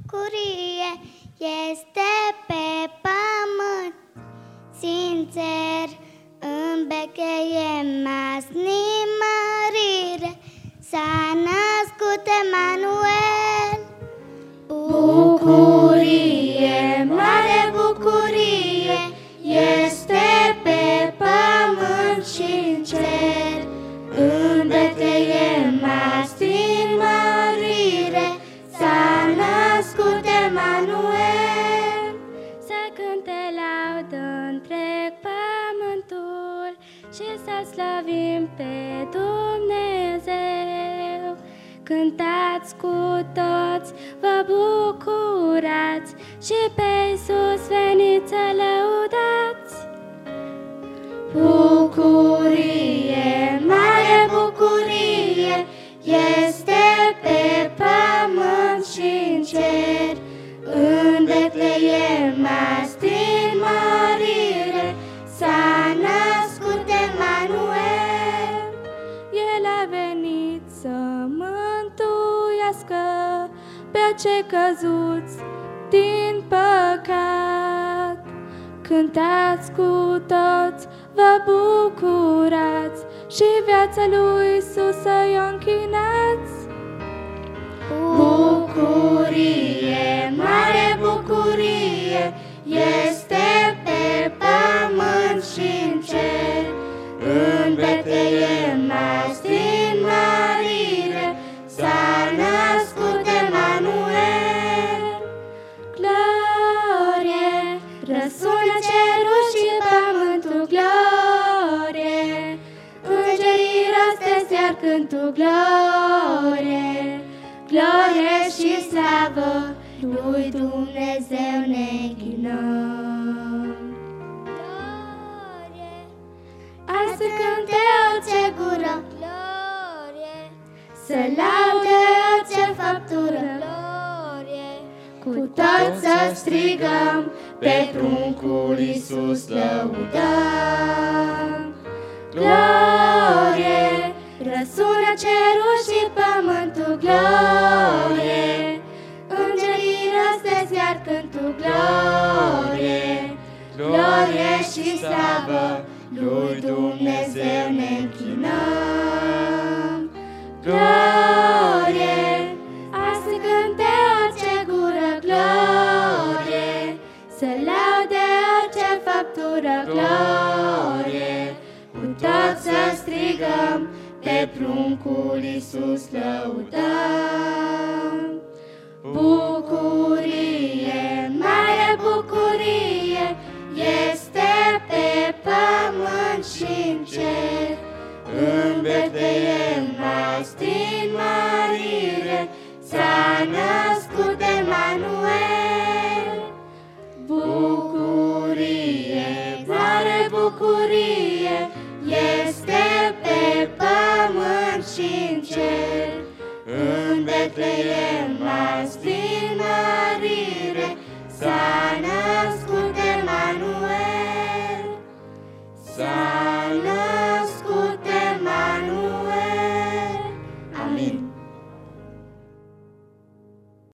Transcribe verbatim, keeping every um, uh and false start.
bucurie este pe pământ. Sincer, în becheie mas nimărire, s-a născut Emanuel. Bucurie, mare bucurie, este pe pământ și-n cer. În Betleem mas nimărire, s-a născut Emanuel. Să cânte laudă întreg pământul și să slăvim pe Dumnezeu. Cântați cu toți, vă bucurați și pe Iisus veniți să lăudați. Bucurie, mare bucurie, este pe pământ și-n cer. În Betleem mas din mărire, s-a născut Emanuel. El a venit să mântuiască pe cei căzuți din păcat. Cântați cu toți, vă bucurați și viața lui Iisus să-i o închinați. Bucurie, mare bucurie, este pe pământ și-n cer. În Betleem mas din mărire, s-a născut Emanuel. Glorie, răsună cerul și pământul, glorie. Îngerii rostesc iar cântul, glorie. Glorie și slavă lui Dumnezeu ne închinăm. Glorie, Azi să cânte orice gură, glorie, să laude orice faptură. glorie, Cu toți să strigăm, pe pruncul Iisus lăudăm. Glorie, răsună cerul și pământul, glorie. Îngerii rostesc iar cântul, glorie. Glorie și slavă lui Dumnezeu ne închinăm. Glorie, azi să cânte orice gură, glorie. Să laude orice faptură, glorie. Cu toți să strigăm, pe pruncul Iisus lăudăm. Bucurie, mare bucurie, este pe pământ și-n cer. În Betleem mas din mărire, s-a născut Emanuel. Bucurie, mare bucurie, este pe pământ și-n cer. În Betleem